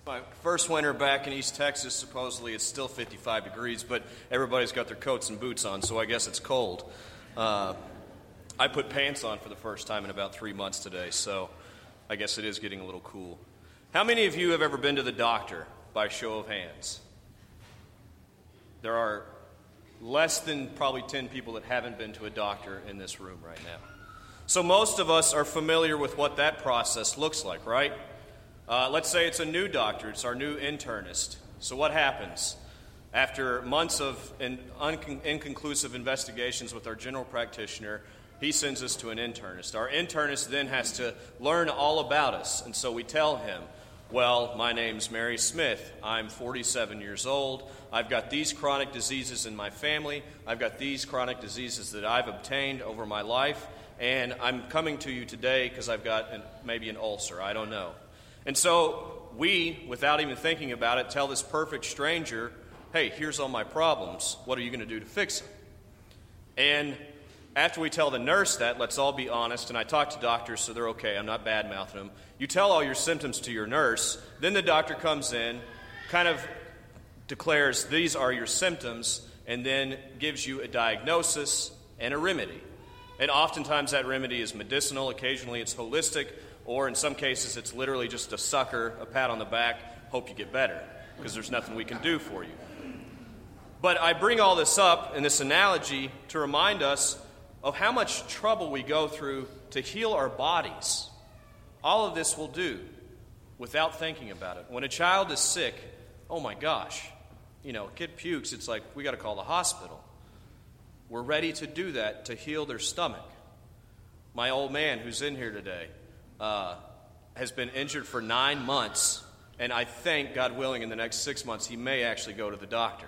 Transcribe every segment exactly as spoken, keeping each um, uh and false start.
My first winter back in East Texas, supposedly it's still fifty-five degrees, but everybody's got their coats and boots on, so I guess it's cold. Uh, I put pants on for the first time in about three months today, so I guess it is getting a little cool. How many of you have ever been to the doctor, by show of hands? There are less than probably ten people that haven't been to a doctor in this room right now. So most of us are familiar with what that process looks like, right? Uh, let's say it's a new doctor. It's our new internist. So what happens? After months of in, un- inconclusive investigations with our general practitioner, he sends us to an internist. Our internist then has to learn all about us. And so we tell him, well, my name's Mary Smith. I'm forty-seven years old. I've got these chronic diseases in my family. I've got these chronic diseases that I've obtained over my life. And I'm coming to you today because I've got an, maybe an ulcer. I don't know. And so we, without even thinking about it, tell this perfect stranger, hey, here's all my problems. What are you going to do to fix them? And after we tell the nurse that, let's all be honest, and I talk to doctors so they're okay, I'm not bad-mouthing them. You tell all your symptoms to your nurse, then the doctor comes in, kind of declares these are your symptoms, and then gives you a diagnosis and a remedy. And oftentimes that remedy is medicinal, occasionally it's holistic, or in some cases it's literally just a sucker, a pat on the back, hope you get better, because there's nothing we can do for you. But I bring all this up in this analogy to remind us of how much trouble we go through to heal our bodies. All of this we'll do without thinking about it. When a child is sick, oh my gosh, you know, a kid pukes, it's like we got to call the hospital. We're ready to do that to heal their stomach. My old man who's in here today uh, has been injured for nine months, and I think, God willing, in the next six months he may actually go to the doctor.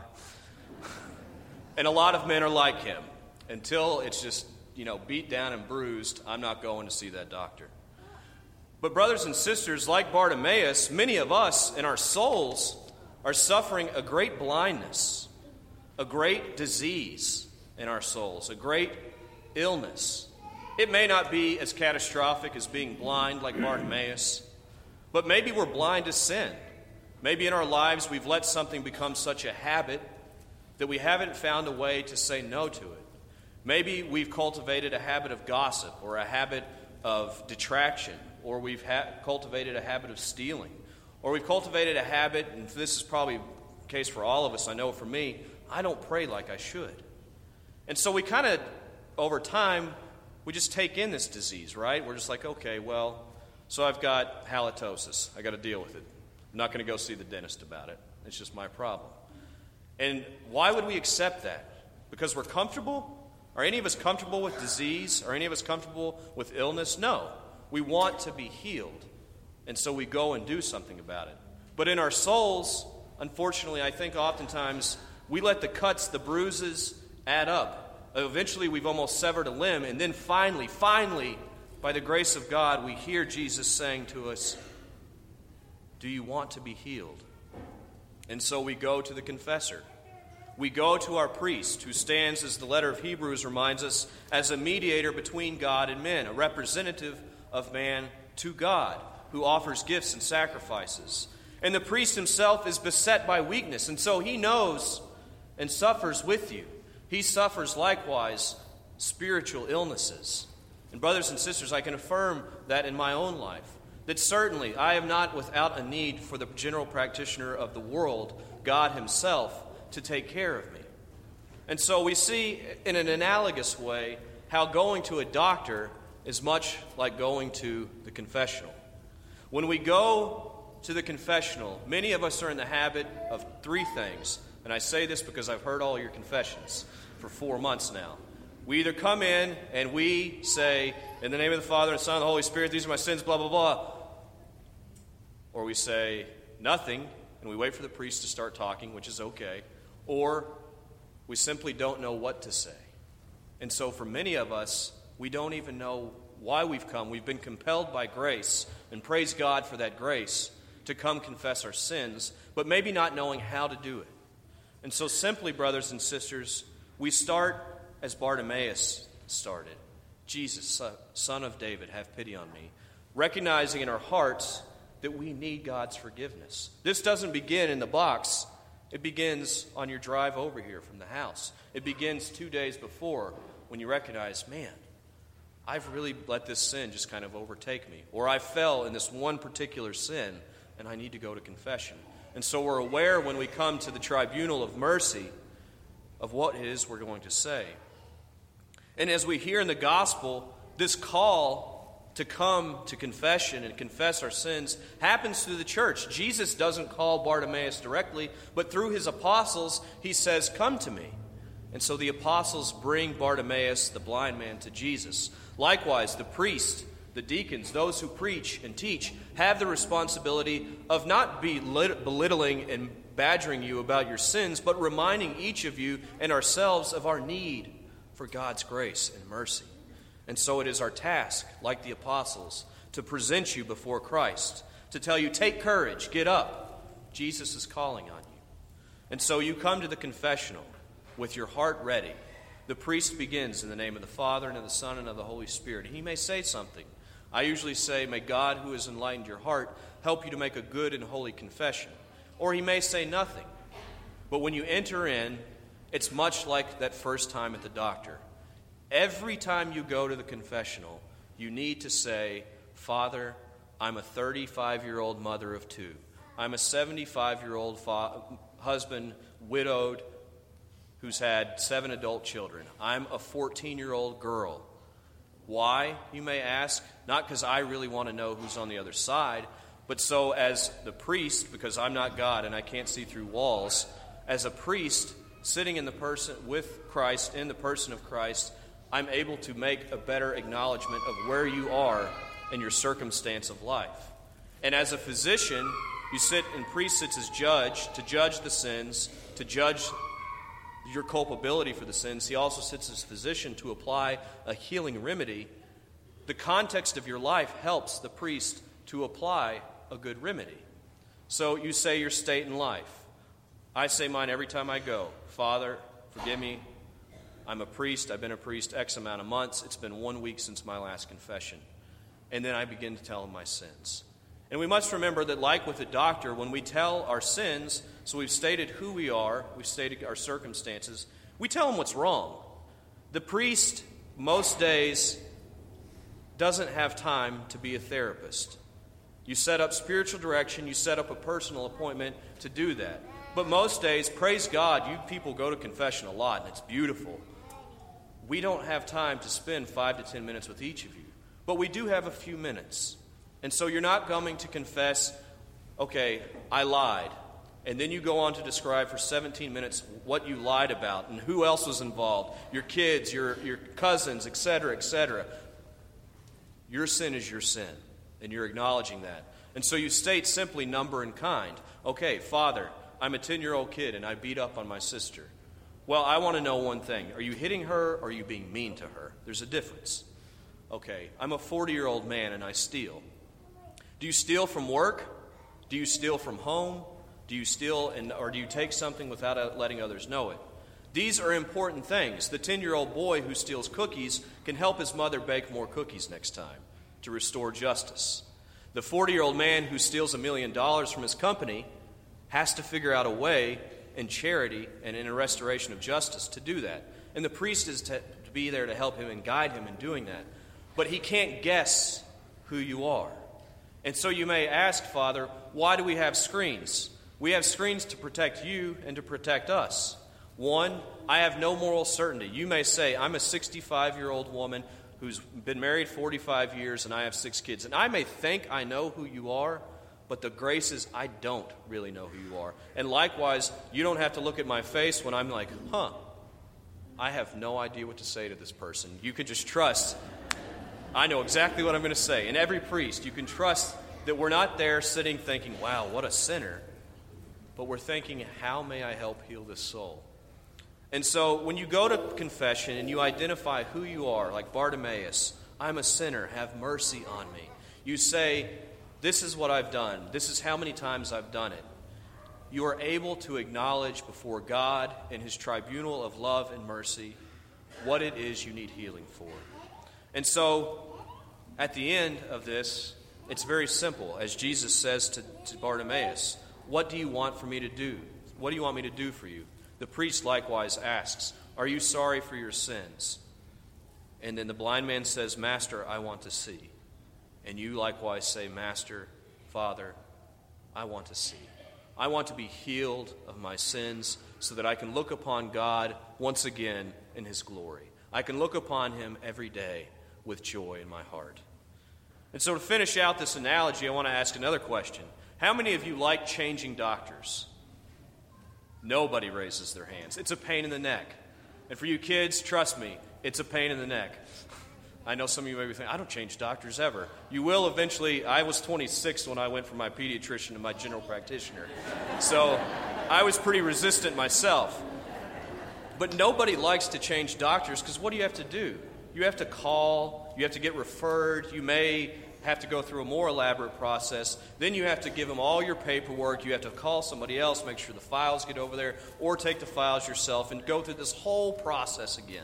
And a lot of men are like him. Until it's just, you know, beat down and bruised, I'm not going to see that doctor. But brothers and sisters, like Bartimaeus, many of us in our souls are suffering a great blindness, a great disease in our souls, a great illness. It may not be as catastrophic as being blind like Bartimaeus, but maybe we're blind to sin. Maybe in our lives we've let something become such a habit that we haven't found a way to say no to it. Maybe we've cultivated a habit of gossip or a habit of detraction, or we've ha- cultivated a habit of stealing, or we've cultivated a habit, and this is probably the case for all of us, I know for me, I don't pray like I should. And so we kind of, over time, we just take in this disease, right? We're just like, okay, well, so I've got halitosis. I got to deal with it. I'm not going to go see the dentist about it. It's just my problem. And why would we accept that? Because we're comfortable? Are any of us comfortable with disease? Are any of us comfortable with illness? No. We want to be healed. And so we go and do something about it. But in our souls, unfortunately, I think oftentimes we let the cuts, the bruises add up. Eventually we've almost severed a limb. And then finally, finally, by the grace of God, we hear Jesus saying to us, do you want to be healed? And so we go to the confessor. We go to our priest, who stands, as the letter of Hebrews reminds us, as a mediator between God and men, a representative of man to God, who offers gifts and sacrifices. And the priest himself is beset by weakness, and so he knows and suffers with you. He suffers likewise spiritual illnesses. And brothers and sisters, I can affirm that in my own life, that certainly I am not without a need for the general practitioner of the world, God himself, to take care of me. And so we see in an analogous way how going to a doctor is much like going to the confessional. When we go to the confessional, many of us are in the habit of three things. And I say this because I've heard all your confessions for four months now. We either come in and we say, in the name of the Father, and the Son, and the Holy Spirit, these are my sins, blah, blah, blah. Or we say nothing, and we wait for the priest to start talking, which is okay. Or we simply don't know what to say. And so for many of us, we don't even know why we've come. We've been compelled by grace, and praise God for that grace, to come confess our sins, but maybe not knowing how to do it. And so simply, brothers and sisters, we start as Bartimaeus started. Jesus, Son of David, have pity on me. Recognizing in our hearts that we need God's forgiveness. This doesn't begin in the box. It begins on your drive over here from the house. It begins two days before when you recognize, man, I've really let this sin just kind of overtake me. Or I fell in this one particular sin, and I need to go to confession. And so we're aware when we come to the tribunal of mercy of what it is we're going to say. And as we hear in the gospel, this call to come to confession and confess our sins happens through the church. Jesus doesn't call Bartimaeus directly, but through his apostles, he says, come to me. And so the apostles bring Bartimaeus, the blind man, to Jesus. Likewise, the priest, the deacons, those who preach and teach, have the responsibility of not belittling and badgering you about your sins, but reminding each of you and ourselves of our need for God's grace and mercy. And so it is our task, like the apostles, to present you before Christ, to tell you, take courage, get up. Jesus is calling on you. And so you come to the confessional with your heart ready. The priest begins in the name of the Father and of the Son and of the Holy Spirit. He may say something. I usually say, may God, who has enlightened your heart, help you to make a good and holy confession. Or he may say nothing. But when you enter in, it's much like that first time at the doctor. Every time you go to the confessional, you need to say, Father, I'm a thirty-five-year-old mother of two. I'm a seventy-five-year-old fa- husband, widowed, who's had seven adult children. I'm a fourteen-year-old girl. Why, you may ask? Not because I really want to know who's on the other side, but so as the priest, because I'm not God and I can't see through walls, as a priest sitting in the person with Christ, in the person of Christ, I'm able to make a better acknowledgement of where you are in your circumstance of life. And as a physician, you sit and priest sits as judge to judge the sins, to judge your culpability for the sins. He also sits as physician to apply a healing remedy. The context of your life helps the priest to apply a good remedy. So you say your state in life. I say mine every time I go. Father, forgive me. I'm a priest. I've been a priest X amount of months. It's been one week since my last confession. And then I begin to tell him my sins. And we must remember that, like with a doctor, when we tell our sins, so we've stated who we are, we've stated our circumstances, we tell him what's wrong. The priest, most days, doesn't have time to be a therapist. You set up spiritual direction, you set up a personal appointment to do that. But most days, praise God, you people go to confession a lot, and it's beautiful. We don't have time to spend five to ten minutes with each of you. But we do have a few minutes. And so you're not coming to confess, okay, I lied. And then you go on to describe for seventeen minutes what you lied about and who else was involved. Your kids, your, your cousins, et cetera, et cetera. Your sin is your sin, and you're acknowledging that. And so you state simply number and kind. Okay, Father, I'm a ten-year-old kid and I beat up on my sister. Well, I want to know one thing. Are you hitting her or are you being mean to her? There's a difference. Okay, I'm a forty-year-old man and I steal. Do you steal from work? Do you steal from home? Do you steal and, or do you take something without letting others know it? These are important things. The ten-year-old boy who steals cookies can help his mother bake more cookies next time to restore justice. The forty-year-old man who steals a million dollars from his company has to figure out a way in charity and in a restoration of justice to do that. And the priest is to, to be there to help him and guide him in doing that. But he can't guess who you are. And so you may ask, Father, why do we have screens? We have screens to protect you and to protect us. One, I have no moral certainty. You may say, I'm a sixty-five-year-old woman who's been married forty-five years and I have six kids. And I may think I know who you are, but the grace is I don't really know who you are. And likewise, you don't have to look at my face when I'm like, huh, I have no idea what to say to this person. You can just trust I know exactly what I'm going to say. And every priest, you can trust that we're not there sitting thinking, wow, what a sinner. But we're thinking, how may I help heal this soul? And so when you go to confession and you identify who you are, like Bartimaeus, I'm a sinner, have mercy on me. You say, this is what I've done. This is how many times I've done it. You are able to acknowledge before God in his tribunal of love and mercy what it is you need healing for. And so, at the end of this, It's very simple. As Jesus says to, to Bartimaeus, what do you want for me to do? What do you want me to do for you? The priest likewise asks, are you sorry for your sins? And then the blind man says, Master, I want to see. And you likewise say, Master, Father, I want to see. I want to be healed of my sins so that I can look upon God once again in His glory. I can look upon Him every day with joy in my heart. And so to finish out this analogy, I want to ask another question. How many of you like changing doctors? Nobody raises their hands. It's a pain in the neck. And for you kids, trust me, it's a pain in the neck. I know some of you may be thinking, I don't change doctors ever. You will eventually. I was twenty-six when I went from my pediatrician to my general practitioner. So I was pretty resistant myself. But nobody likes to change doctors because what do you have to do? You have to call, you have to get referred, you may have to go through a more elaborate process. Then you have to give them all your paperwork. You have to call somebody else, make sure the files get over there, or take the files yourself and go through this whole process again.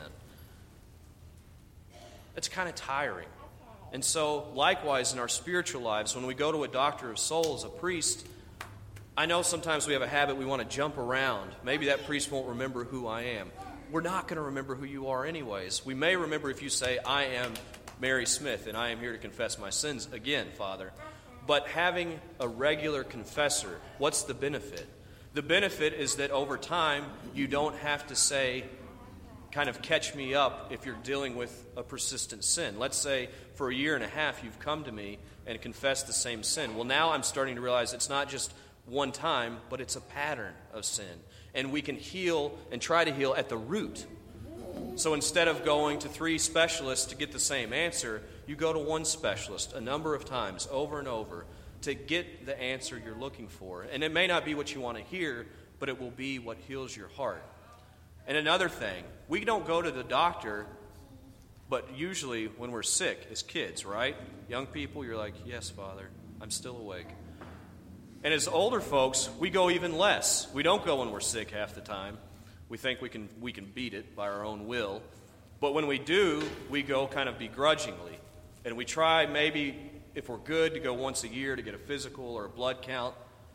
It's kind of tiring. And so, likewise, in our spiritual lives, when we go to a doctor of souls, a priest, I know sometimes we have a habit we want to jump around. Maybe that priest won't remember who I am. We're not going to remember who you are anyways. We may remember if you say, I am Mary Smith, and I am here to confess my sins again, Father. But having a regular confessor, what's the benefit? The benefit is that over time, you don't have to say, kind of catch me up if you're dealing with a persistent sin. Let's say for a year and a half you've come to me and confessed the same sin. Well, now I'm starting to realize it's not just one time, but it's a pattern of sin. And we can heal and try to heal at the root. So instead of going to three specialists to get the same answer, you go to one specialist a number of times, over and over, to get the answer you're looking for. And it may not be what you want to hear, but it will be what heals your heart. And another thing, we don't go to the doctor, but usually when we're sick as kids, right? Young people, you're like, yes, Father, I'm still awake. And as older folks, we go even less. We don't go when we're sick half the time. We think we can we can beat it by our own will. But when we do, we go kind of begrudgingly. And we try maybe, if we're good, to go once a year to get a physical or a blood count.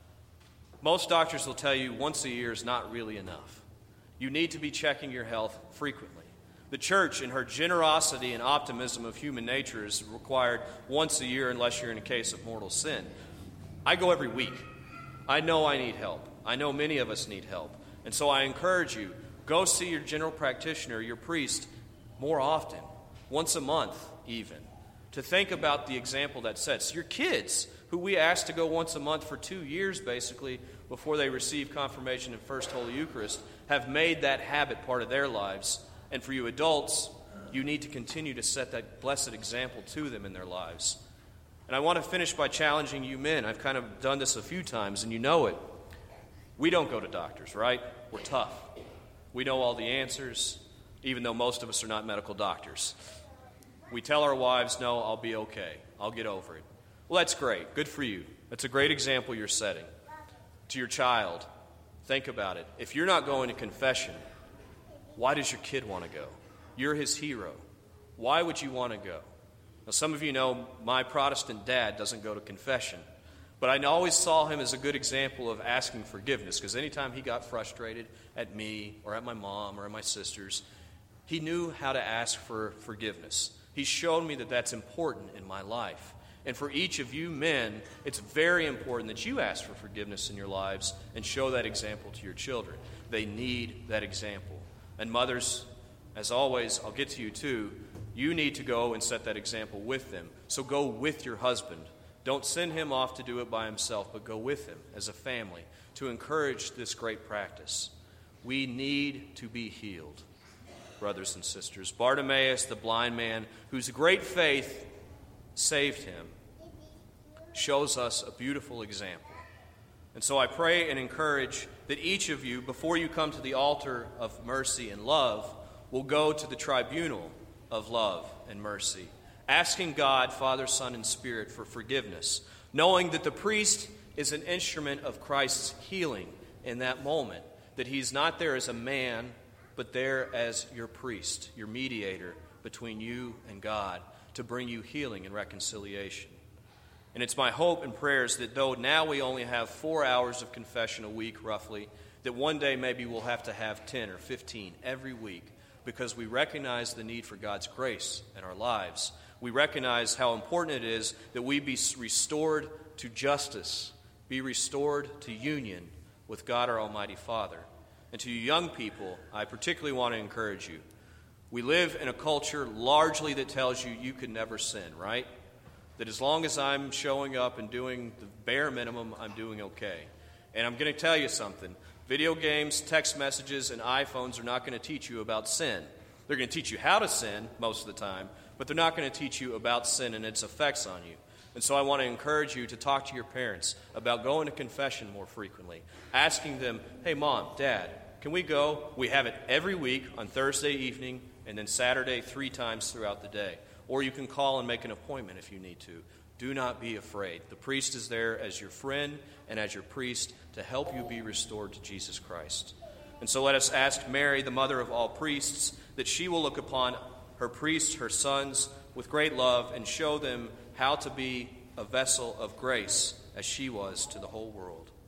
Most doctors will tell you once a year is not really enough. You need to be checking your health frequently. The church, in her generosity and optimism of human nature, is required once a year unless you're in a case of mortal sin. I go every week. I know I need help. I know many of us need help. And so I encourage you, go see your general practitioner, your priest, more often, once a month even, to think about the example that sets. Your kids, who we ask to go once a month for two years basically before they receive confirmation in First Holy Eucharist, have made that habit part of their lives. And for you adults, you need to continue to set that blessed example to them in their lives. And I want to finish by challenging you men. I've kind of done this a few times, and you know it. We don't go to doctors, right? We're tough. We know all the answers, even though most of us are not medical doctors. We tell our wives, no, I'll be okay. I'll get over it. Well, that's great. Good for you. That's a great example you're setting. To your child, think about it. If you're not going to confession, why does your kid want to go? You're his hero. Why would you want to go? Now, some of you know my Protestant dad doesn't go to confession, but I always saw him as a good example of asking forgiveness, because anytime he got frustrated at me or at my mom or at my sisters, he knew how to ask for forgiveness. He showed me that that's important in my life. And for each of you men, it's very important that you ask for forgiveness in your lives and show that example to your children. They need that example. And mothers, as always, I'll get to you too, you need to go and set that example with them. So go with your husband. Don't send him off to do it by himself, but go with him as a family to encourage this great practice. We need to be healed, brothers and sisters. Bartimaeus, the blind man, whose great faith saved him, shows us a beautiful example. And so I pray and encourage that each of you, before you come to the altar of mercy and love, will go to the tribunal of love and mercy, asking God, Father, Son, and Spirit for forgiveness, knowing that the priest is an instrument of Christ's healing in that moment, that he's not there as a man, but there as your priest, your mediator between you and God, to bring you healing and reconciliation. And it's my hope and prayers that though now we only have four hours of confession a week, roughly, that one day maybe we'll have to have ten or fifteen every week because we recognize the need for God's grace in our lives. We recognize how important it is that we be restored to justice, be restored to union with God our Almighty Father. And to you young people, I particularly want to encourage you. We live in a culture largely that tells you you can never sin, right? That as long as I'm showing up and doing the bare minimum, I'm doing okay. And I'm going to tell you something. Video games, text messages, and iPhones are not going to teach you about sin. They're going to teach you how to sin most of the time, but they're not going to teach you about sin and its effects on you. And so I want to encourage you to talk to your parents about going to confession more frequently, asking them, hey, Mom, Dad, can we go? We have it every week on Thursday evening and then Saturday three times throughout the day. Or you can call and make an appointment if you need to. Do not be afraid. The priest is there as your friend and as your priest to help you be restored to Jesus Christ. And so let us ask Mary, the mother of all priests, that she will look upon her priests, her sons, with great love and show them how to be a vessel of grace as she was to the whole world.